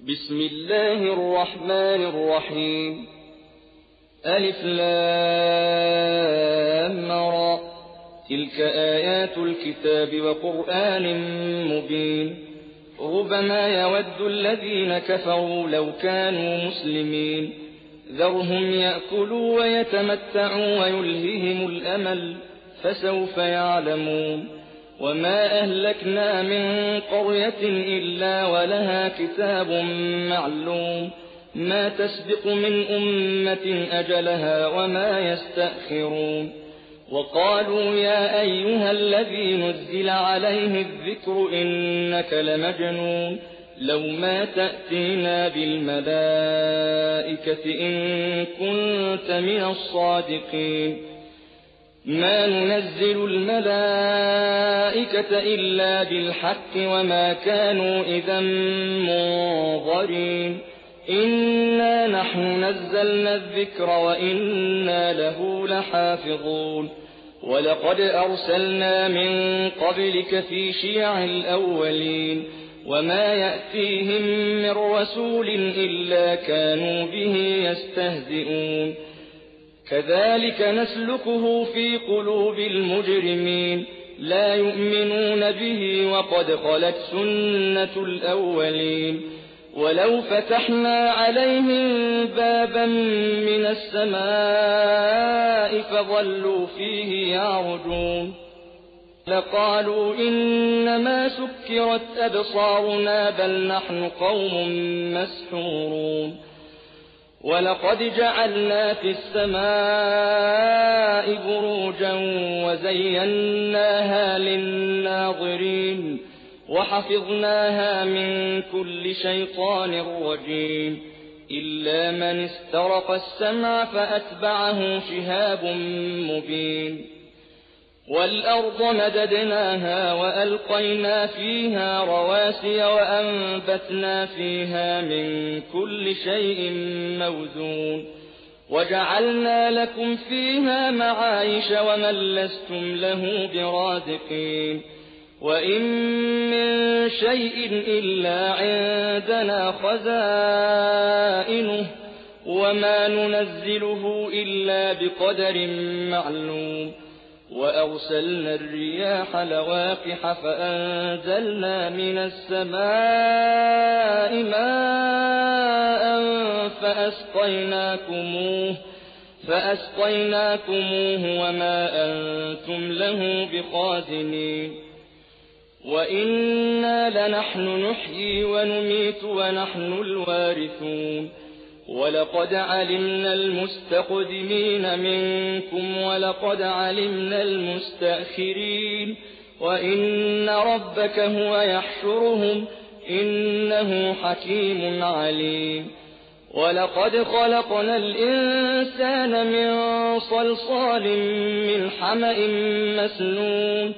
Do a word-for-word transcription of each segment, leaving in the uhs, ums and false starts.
بسم الله الرحمن الرحيم. ألف لام را، تلك آيات الكتاب وقرآن مبين. ربما يود الذين كفروا لو كانوا مسلمين، ذرهم يأكلوا ويتمتعوا ويلههم الأمل، فسوف يعلمون. وما أهلكنا من قرية إلا ولها كتاب معلوم، ما تسبق من أمة أجلها وما يستأخرون. وقالوا يا أيها الذي نزل عليه الذكر إنك لمجنون، لو ما تأتينا بالملائكة إن كنت من الصادقين. ما ننزل الملائكة إلا بالحق وما كانوا إذا منظرين. إنا نحن نزلنا الذكر وإنا له لحافظون. ولقد أرسلنا من قبلك في شيع الأولين، وما يأتيهم من رسول إلا كانوا به يستهزئون. كذلك نسلكه في قلوب المجرمين، لا يؤمنون به وقد خلت سنة الأولين. ولو فتحنا عليهم بابا من السماء فظلوا فيه يعرجون لقالوا إنما سكرت أبصارنا بل نحن قوم مسحورون. ولقد جعلنا في السماء بروجا وزيناها للناظرين، وحفظناها من كل شيطان رجيم، إلا من استرق السمع فأتبعه شهاب مبين. والأرض مددناها وألقينا فيها رواسي وأنبتنا فيها من كل شيء موزون، وجعلنا لكم فيها معايش ومن لستم له برازقين. وإن من شيء إلا عندنا خزائنه وما ننزله إلا بقدر معلوم. وأرسلنا الرياح لواقح فأنزلنا من السماء ماء فأسقيناكموه, فأسقيناكموه وما أنتم له بخازنين. وإنا لنحن نحيي ونميت ونحن الوارثون. ولقد علمنا المستقدمين منكم ولقد علمنا المستأخرين، وإن ربك هو يحشرهم إنه حكيم عليم. ولقد خلقنا الإنسان من صلصال من حمأ مسنون،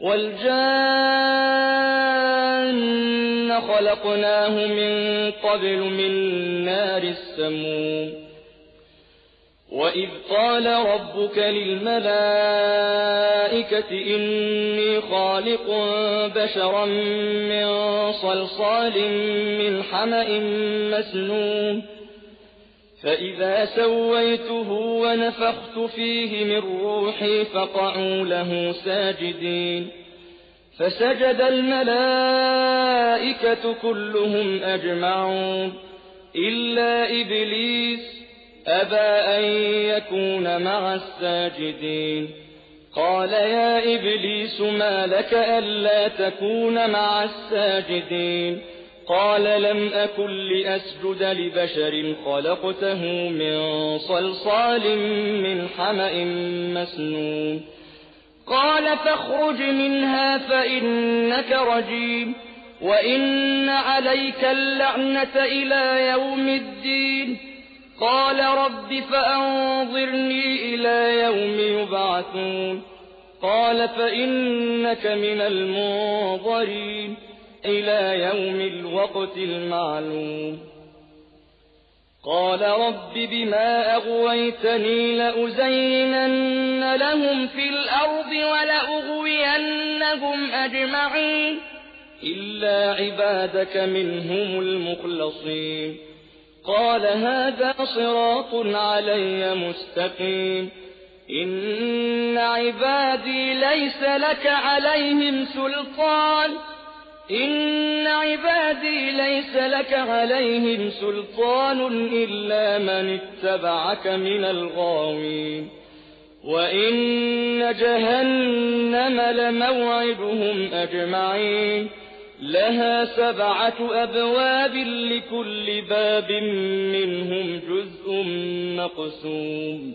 والجان خلقناه من قبل من نار السموم. وإذ قال ربك للملائكة إني خالق بشرا من صلصال من حمأ مسنون، فإذا سويته ونفخت فيه من روحي فقعوا له ساجدين. فسجد الملائكة كلهم أجمعون إلا إبليس أبى أن يكون مع الساجدين. قال يا إبليس ما لك ألا تكون مع الساجدين؟ قال لم أكن لأسجد لبشر خلقته من صلصال من حمأ مسنون. قال فاخرج منها فإنك رجيم، وإن عليك اللعنة إلى يوم الدين. قال رب فأنظرني إلى يوم يبعثون. قال فإنك من المنظرين إلى يوم الوقت المعلوم. قال رب بما أغويتني لأزينن لهم في الأرض ولأغوينهم أجمعين إلا عبادك منهم المخلصين قال هذا صراط علي مستقيم إن عبادي ليس لك عليهم سلطان إن عبادي ليس لك عليهم سلطان إلا من اتبعك من الغاوين وإن جهنم لموعدهم أجمعين لها سبعة أبواب لكل باب منهم جزء مقسوم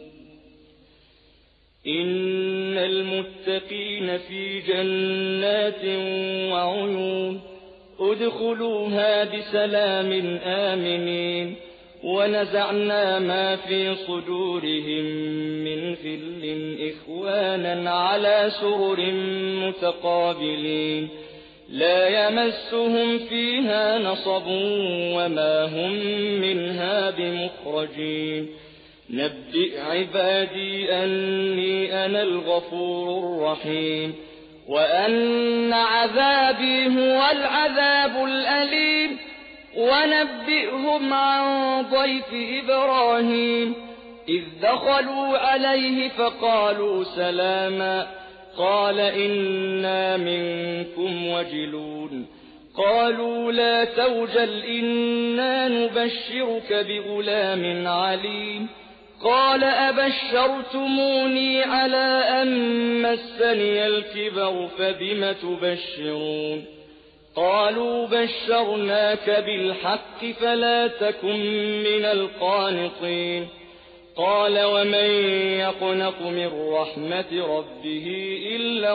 إن المتقين في جنات وعيون ادخلوها بسلام آمنين ونزعنا ما في صدورهم من غل إخوانا على سرر متقابلين لا يمسهم فيها نصب وما هم منها بمخرجين نبئ عبادي أني أنا الغفور الرحيم وأن عذابي هو العذاب الأليم ونبئهم عن ضيف إبراهيم إذ دخلوا عليه فقالوا سلاما قال إنا منكم وجلون قالوا لا توجل إنا نبشرك بغلام عليم قال أبشرتموني على أن مسني الكبر فبم تبشرون قالوا بشرناك بالحق فلا تكن من القانطين قال ومن يقنط من رحمة ربه إلا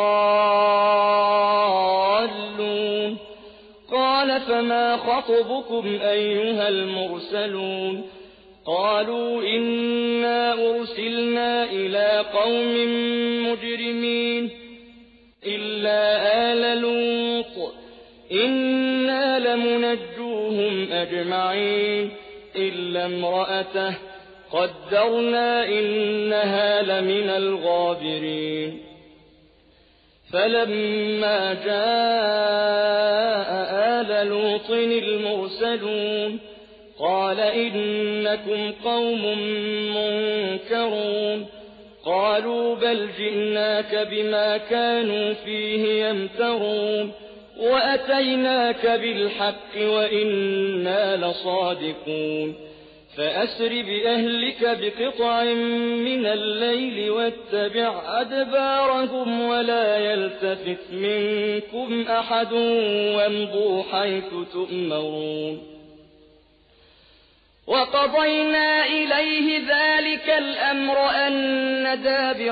الضالون قال فما خطبكم أيها المرسلون قالوا إنا أرسلنا إلى قوم مجرمين إلا آل لوط إنا لمنجوهم أجمعين إلا امرأته قدرنا إنها لمن الغابرين فلما جاء آل لوط المرسلون قال إنكم قوم منكرون قالوا بل جئناك بما كانوا فيه يمترون وأتيناك بالحق وإنا لصادقون فأسر بأهلك بقطع من الليل واتبع أدبارهم ولا يلتفت منكم أحد وامضوا حيث تؤمرون وقضينا إليه ذلك الأمر أن دابر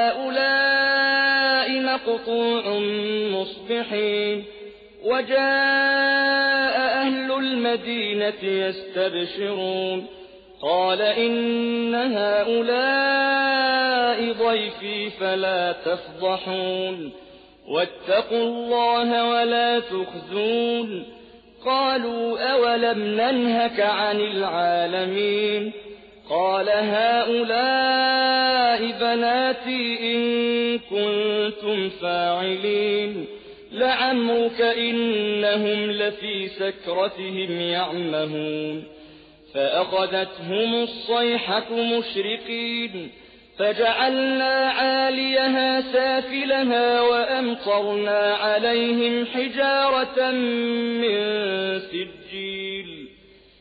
هؤلاء مقطوع مصبحين وجاء أهل المدينة يستبشرون قال إن هؤلاء ضيفي فلا تفضحون واتقوا الله ولا تخزون قالوا أولم ننهك عن العالمين قال هؤلاء بناتي إن كنتم فاعلين لعمرك إنهم لفي سكرتهم يعمهون فأخذتهم الصيحة مشرقين فجعلنا عاليها سافلها وأمطرنا عليهم حجارة من سجيل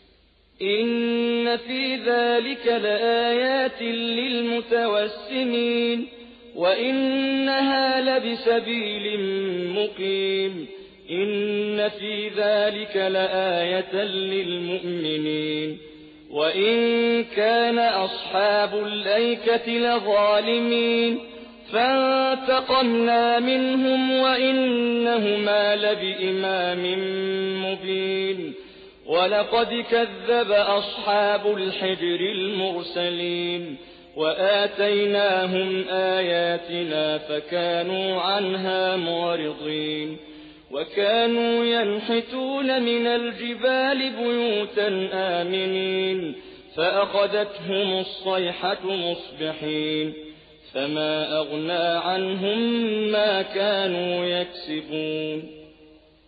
إن في ذلك لآيات للمتوسمين وإنها لبسبيل مقيم إن في ذلك لآية للمؤمنين وإن كان أصحاب الأيكة لظالمين فانتقمنا منهم وإنهما لبإمام مبين ولقد كذب أصحاب الحجر المرسلين وآتيناهم آياتنا فكانوا عنها معرضين وكانوا ينحتون من الجبال بيوتا آمنين فأخذتهم الصيحة مصبحين فما أغنى عنهم ما كانوا يكسبون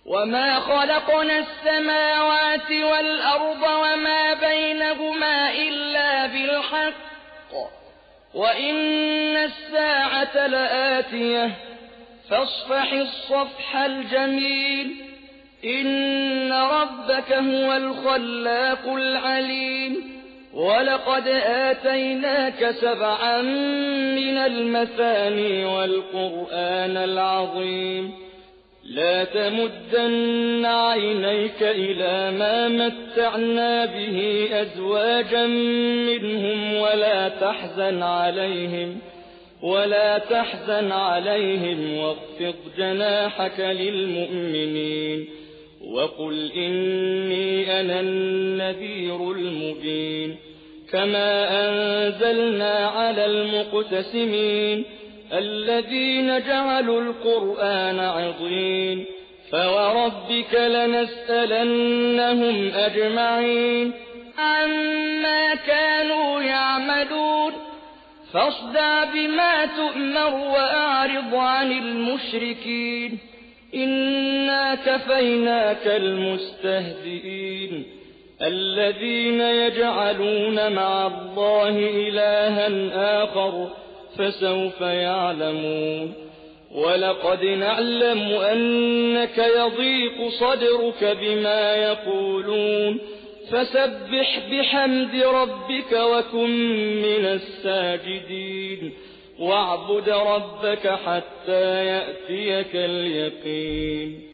وما خلقنا السماوات والأرض وما بينهما إلا بالحق وإن الساعة لآتية فاصفح الصفح الجميل إن ربك هو الخلاق العليم ولقد آتيناك سبعا من المثاني والقرآن العظيم لا تمدن عينيك إلى ما متعنا به أزواجا منهم ولا تحزن عليهم ولا تحزن عليهم واخفض جناحك للمؤمنين وقل إني أنا النذير المبين كما أنزلنا على المقتسمين الذين جعلوا القرآن عضين فوربك لنسألنهم أجمعين عما كانوا يعملون فاصدع بما تؤمر وأعرض عن المشركين إنا كفيناك المستهزئين الذين يجعلون مع الله إلها آخر فسوف يعلمون ولقد نعلم أنك يضيق صدرك بما يقولون فسبح بحمد ربك وكن من الساجدين واعبد ربك حتى يأتيك اليقين